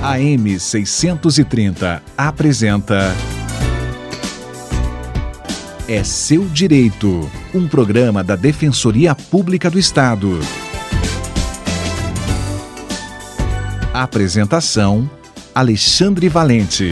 AM 630 apresenta É Seu Direito, um programa da Defensoria Pública do Estado. Apresentação: Alexandre Valente.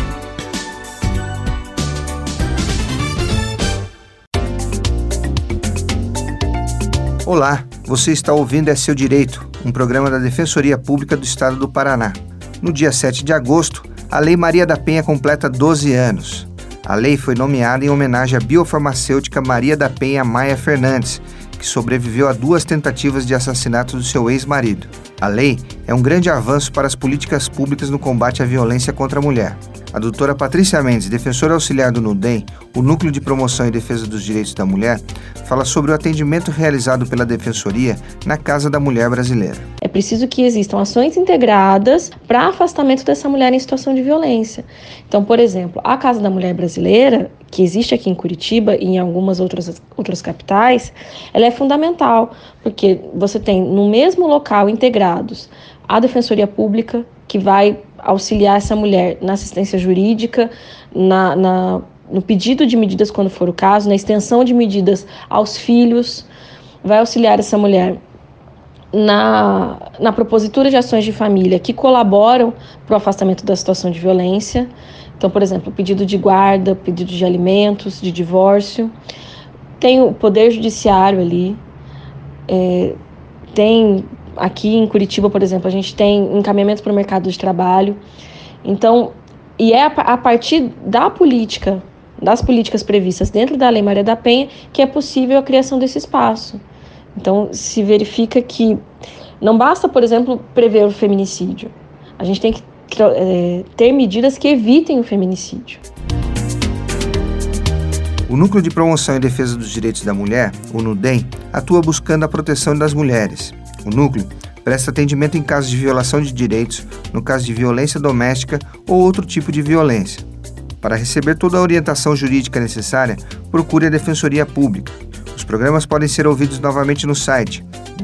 Olá, você está ouvindo É Seu Direito, um programa da Defensoria Pública do Estado do Paraná. No dia 7 de agosto, a Lei Maria da Penha completa 12 anos. A lei foi nomeada em homenagem à biofarmacêutica Maria da Penha Maia Fernandes, que sobreviveu a 2 tentativas de assassinato do seu ex-marido. A lei é um grande avanço para as políticas públicas no combate à violência contra a mulher. A doutora Patrícia Mendes, defensora auxiliar do NUDEM, o Núcleo de Promoção e Defesa dos Direitos da Mulher, fala sobre o atendimento realizado pela Defensoria na Casa da Mulher Brasileira. É preciso que existam ações integradas para afastamento dessa mulher em situação de violência. Então, por exemplo, a Casa da Mulher Brasileira, que existe aqui em Curitiba e em algumas outras capitais, ela é fundamental, porque você tem no mesmo local integrados a Defensoria Pública, que vai auxiliar essa mulher na assistência jurídica, no pedido de medidas quando for o caso, na extensão de medidas aos filhos, vai auxiliar essa mulher na propositura de ações de família que colaboram para o afastamento da situação de violência. Então, por exemplo, pedido de guarda, pedido de alimentos, de divórcio. Tem o Poder Judiciário ali, tem... Aqui em Curitiba, por exemplo, a gente tem encaminhamento para o mercado de trabalho. Então, e é a partir da política, das políticas previstas dentro da Lei Maria da Penha, que é possível a criação desse espaço. Então, se verifica que não basta, por exemplo, prever o feminicídio. A gente tem que ter medidas que evitem o feminicídio. O Núcleo de Promoção e Defesa dos Direitos da Mulher, o NUDEM, atua buscando a proteção das mulheres. O núcleo presta atendimento em casos de violação de direitos, no caso de violência doméstica ou outro tipo de violência. Para receber toda a orientação jurídica necessária, procure a Defensoria Pública. Os programas podem ser ouvidos novamente no site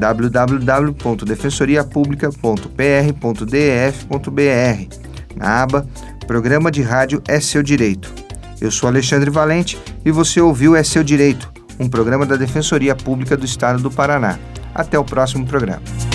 www.defensoriapublica.pr.def.br, na aba Programa de Rádio É Seu Direito. Eu sou Alexandre Valente e você ouviu É Seu Direito, um programa da Defensoria Pública do Estado do Paraná. Até o próximo programa.